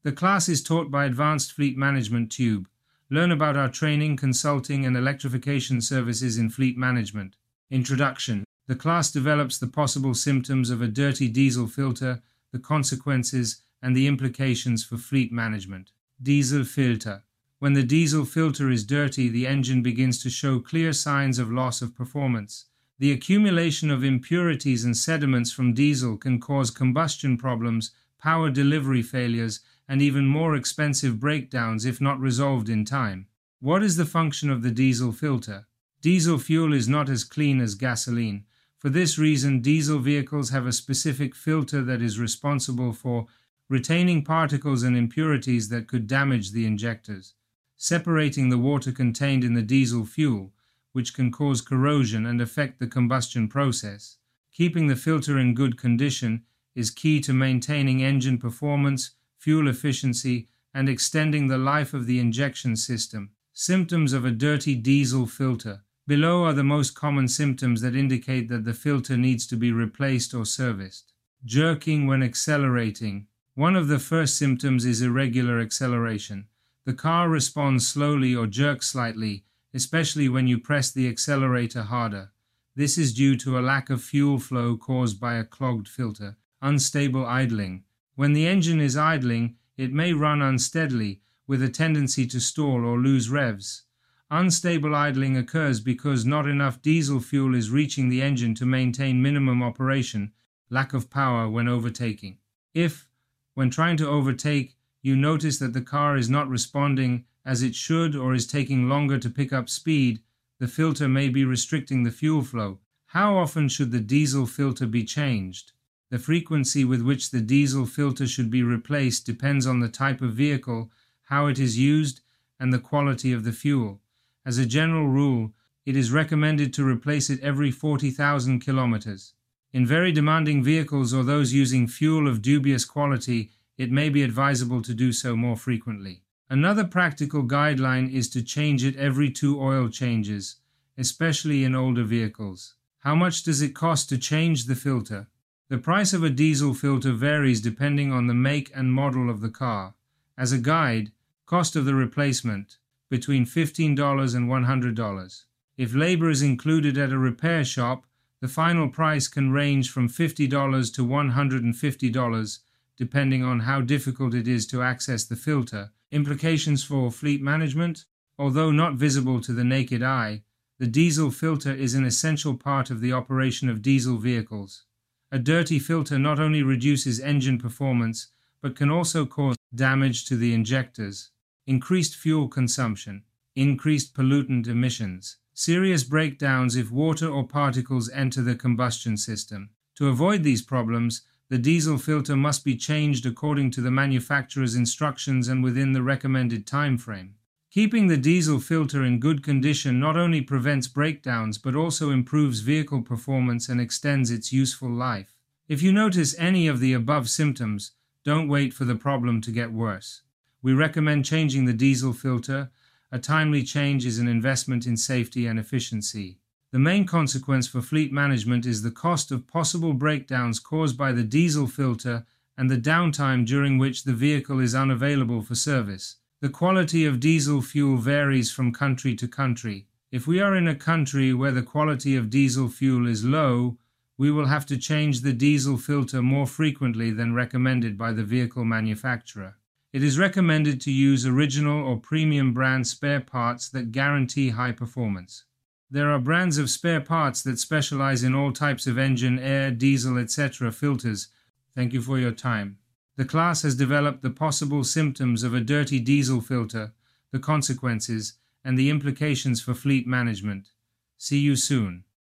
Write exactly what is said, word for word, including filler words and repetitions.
The class is taught by Advanced Fleet Management Tube. Learn about our training, consulting, and electrification services in fleet management. Introduction. The class develops the possible symptoms of a dirty diesel filter, the consequences, and the implications for fleet management. Diesel filter. When the diesel filter is dirty, the engine begins to show clear signs of loss of performance. The accumulation of impurities and sediments from diesel can cause combustion problems, power delivery failures, and even more expensive breakdowns if not resolved in time. What is the function of the diesel filter? Diesel fuel is not as clean as gasoline. For this reason, diesel vehicles have a specific filter that is responsible for retaining particles and impurities that could damage the injectors, separating the water contained in the diesel fuel, which can cause corrosion and affect the combustion process. Keeping the filter in good condition is key to maintaining engine performance, fuel efficiency, and extending the life of the injection system. Symptoms of a dirty diesel filter. Below are the most common symptoms that indicate that the filter needs to be replaced or serviced. Jerking when accelerating. One of the first symptoms is irregular acceleration. The car responds slowly or jerks slightly, especially when you press the accelerator harder. This is due to a lack of fuel flow caused by a clogged filter. Unstable idling. When the engine is idling, it may run unsteadily, with a tendency to stall or lose revs. Unstable idling occurs because not enough diesel fuel is reaching the engine to maintain minimum operation, lack of power when overtaking. If, when trying to overtake, you notice that the car is not responding as it should or is taking longer to pick up speed, the filter may be restricting the fuel flow. How often should the diesel filter be changed? The frequency with which the diesel filter should be replaced depends on the type of vehicle, how it is used, and the quality of the fuel. As a general rule, it is recommended to replace it every forty thousand kilometers. In very demanding vehicles or those using fuel of dubious quality, it may be advisable to do so more frequently. Another practical guideline is to change it every two oil changes, especially in older vehicles. How much does it cost to change the filter? The price of a diesel filter varies depending on the make and model of the car. As a guide, cost of the replacement, between fifteen dollars and one hundred dollars. If labor is included at a repair shop, the final price can range from fifty dollars to one hundred fifty dollars, depending on how difficult it is to access the filter. Implications for fleet management. Although not visible to the naked eye, the diesel filter is an essential part of the operation of diesel vehicles. A dirty filter not only reduces engine performance, but can also cause damage to the injectors, increased fuel consumption, increased pollutant emissions, serious breakdowns if water or particles enter the combustion system. To avoid these problems, the diesel filter must be changed according to the manufacturer's instructions and within the recommended time frame. Keeping the diesel filter in good condition not only prevents breakdowns but also improves vehicle performance and extends its useful life. If you notice any of the above symptoms, don't wait for the problem to get worse. We recommend changing the diesel filter. A timely change is an investment in safety and efficiency. The main consequence for fleet management is the cost of possible breakdowns caused by the diesel filter and the downtime during which the vehicle is unavailable for service. The quality of diesel fuel varies from country to country. If we are in a country where the quality of diesel fuel is low, we will have to change the diesel filter more frequently than recommended by the vehicle manufacturer. It is recommended to use original or premium brand spare parts that guarantee high performance. There are brands of spare parts that specialize in all types of engine, air, diesel, et cetera filters. Thank you for your time. The class has developed the possible symptoms of a dirty diesel filter, the consequences, and the implications for fleet management. See you soon.